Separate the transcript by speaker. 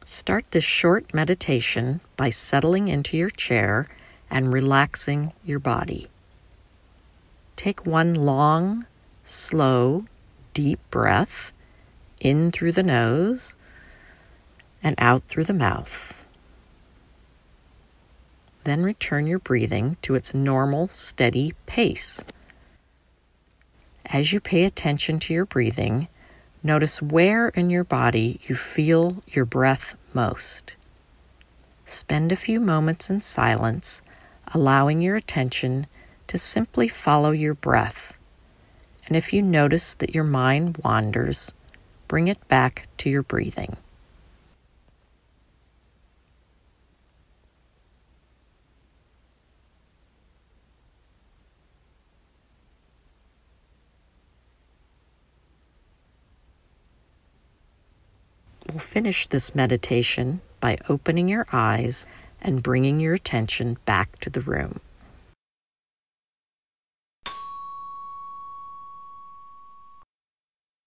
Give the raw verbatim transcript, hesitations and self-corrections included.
Speaker 1: Start this short meditation by settling into your chair and relaxing your body. Take one long, slow, deep breath in through the nose and out through the mouth. Then return your breathing to its normal, steady pace. As you pay attention to your breathing, notice where in your body you feel your breath most. Spend a few moments in silence, allowing your attention to simply follow your breath. And if you notice that your mind wanders, bring it back to your breathing. We'll finish this meditation by opening your eyes and bringing your attention back to the room.